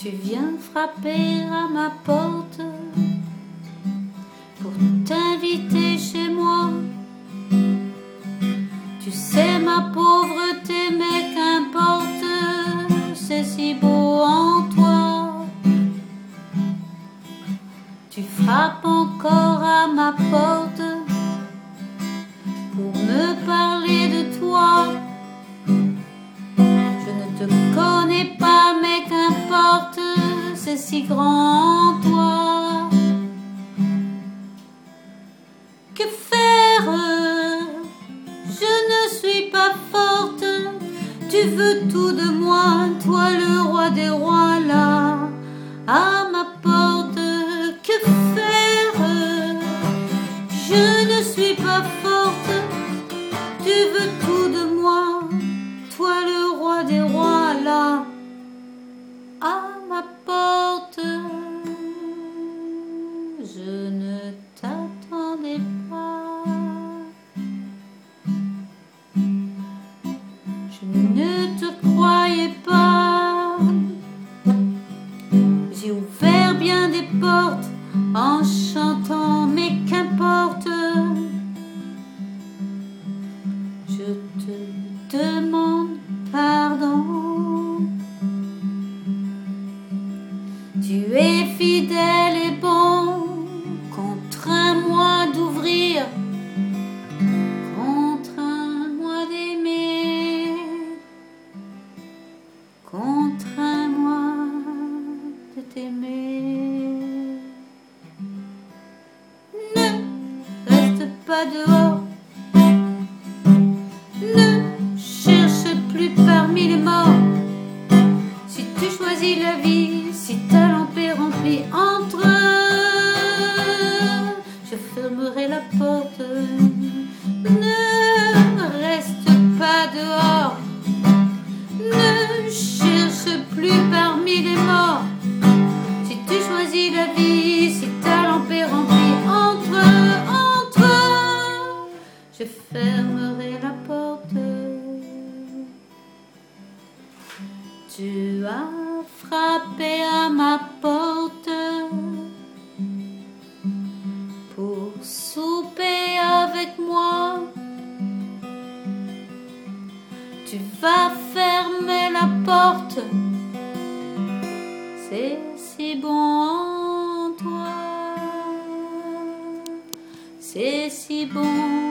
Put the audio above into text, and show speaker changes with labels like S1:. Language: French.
S1: Tu viens frapper à ma porte pour t'inviter chez moi. Tu sais ma pauvreté, mais qu'importe, c'est si beau en toi. Tu frappes encore à ma porte pour me parler de toi. Je ne te connais pas, mais qu'importe, c'est si grand en toi. Que faire? Je ne suis pas forte. Tu veux tout de moi, toi le roi des rois là, à ma porte. Que faire? Je ne suis pas forte. Tu veux tout de moi, toi le roi des rois là, à ma porte. Je ne t'attendais pas. Je ne te croyais pas. J'ai ouvert bien des portes en chantant, mais qu'importe. Je te demande pardon. Tu es fidèle et bon. Contrains-moi d'ouvrir. Contrains-moi d'aimer. Contrains-moi de t'aimer. Ne reste pas dehors. Ne cherche plus parmi les morts. Si tu choisis la vie, si ta lampe est remplie, entre, je fermerai la porte. Ne reste pas dehors. Ne cherche plus parmi les morts. Si tu choisis la vie, si ta lampe est remplie, entre, je fermerai la porte. Tu as frappé à ma porte pour souper avec moi. Tu vas fermer la porte. C'est si bon en toi. C'est si bon.